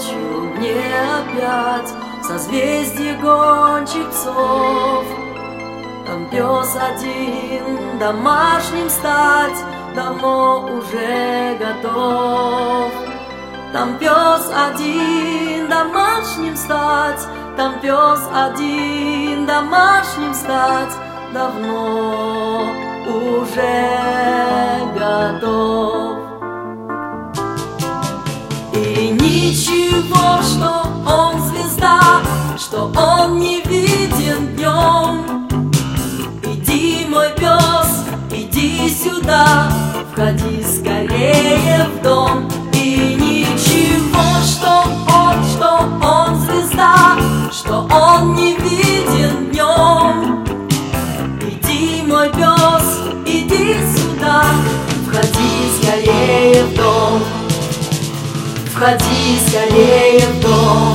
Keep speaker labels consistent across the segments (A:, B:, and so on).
A: ночью мне опять созвездие гончих псов. Там пес один домашним стать давно уже готов. Там пес один домашним стать, там пес один домашним стать давно уже готов. И ничего, что он звезда, что он не виден днем. Иди, мой пес, иди сюда, входи скорее в дом. И ничего, что он звезда, что он не виден днем. Иди, мой пес, иди сюда, входи скорее в дом. Входи скорее в дом.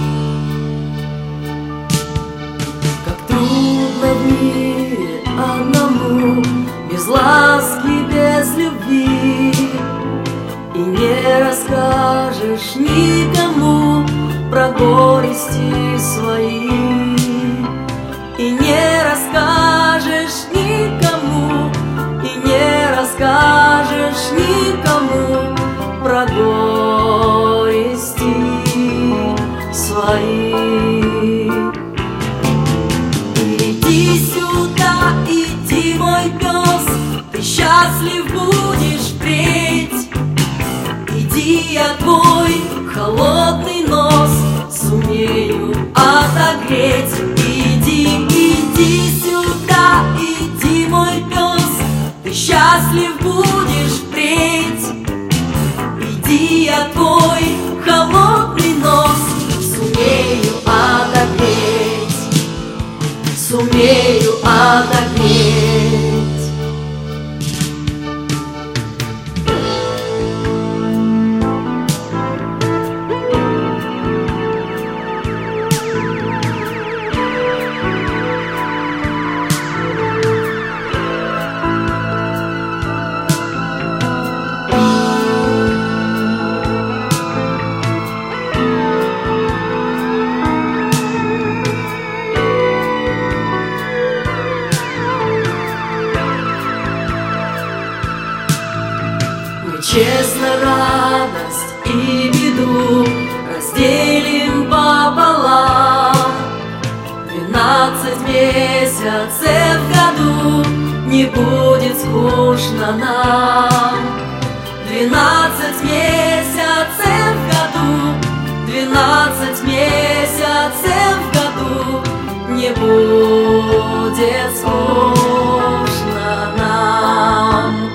A: Как трудно в мире одному, без ласки, без любви. И не расскажешь никому про горести свои. И не расскажешь никому, и не расскажешь никому про горести свои. Иди сюда, иди, мой пес, ты счастлив будешь впредь. Иди, я твой холодный нос сумею отогреть. Иди сюда, иди, мой пес, ты счастлив будешь впредь. Иди, я твой холодный нос сумею отогреть, сумею отогреть. Честно радость и беду разделим пополам. 12 месяцев в году не будет скучно нам. 12 месяцев в году, 12 месяцев в году не будет скучно нам.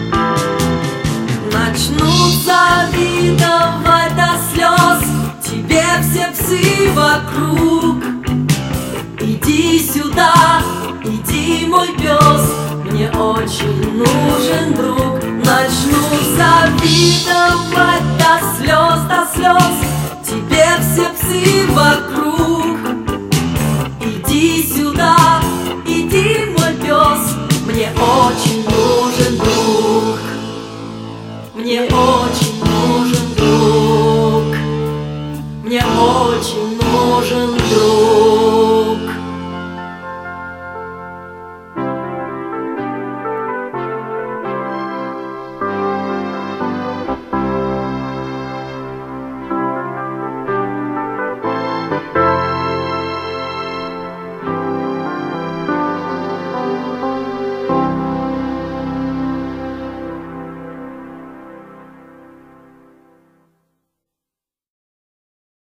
A: Начнут завидовать до слез тебе все псы вокруг. Иди сюда, иди, мой пес, мне очень нужен друг. Начнут завидовать до слез тебе все псы вокруг. Иди сюда, иди, мой пес, мне очень нужен друг. Мне очень нужен друг, мне очень нужен друг.